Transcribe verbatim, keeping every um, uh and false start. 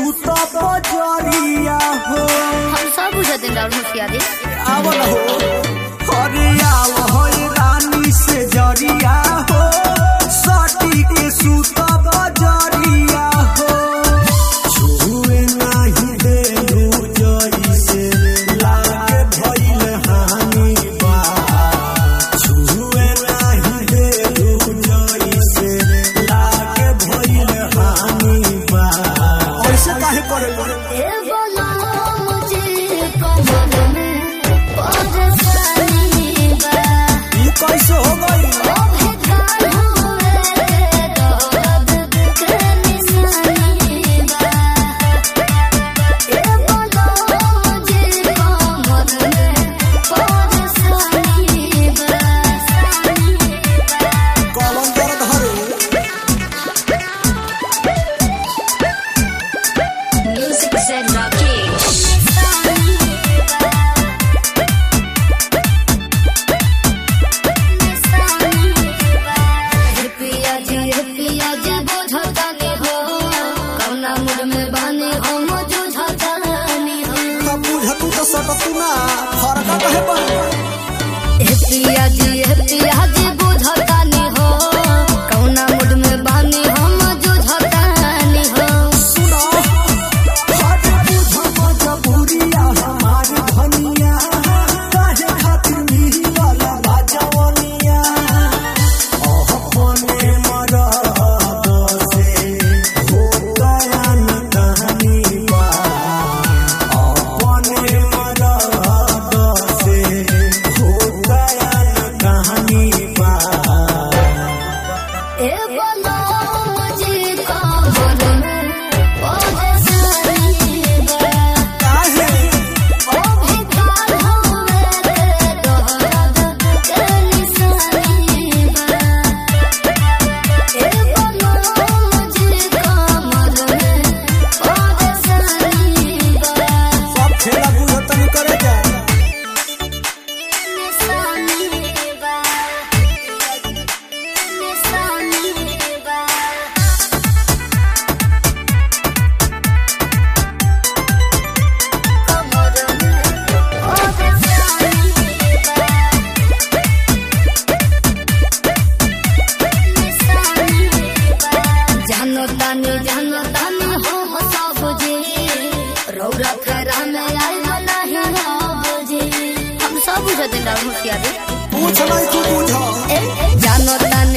सूत बजरिया हो। हम सब बुझा दिन राउर होशियारी आवल हो अरे आव हो रानी से जरिया हो सटी के सूत बजरिया हो। छुए नहीं दे जरी से लागे भइल हानि बा। छुए नहीं दे जरी से लागे भइल हानि बा। ऐसे काहे करे ए बोला मुझे कमल में परेशानी बा। ये कैसे हो गई पिया जी पिया जी बुझतानी हो कौना मुड में बानी हम जुझतानी हो। सुनो हट बुझ मजबूरिया हमार धनिया काहे खातिर मिलल बाजवनिया। अपने मरद से हो गया न कहानी बा। अपने मरद से हो ए बोलो मुझे कमल में परेशानी बा। काहे ओ भिखार होवे दर्द के निशानी बा। ए बोलो मुझे कमल में परेशानी बा। सब खेला बुझतनी करे जा तानी जानो तानी हो सब जी रौरा खरा में आई नहीं हो जी। हम सब बुझा दिन राउर होशियारी पूछ नहीं तू बुझ जानो तानी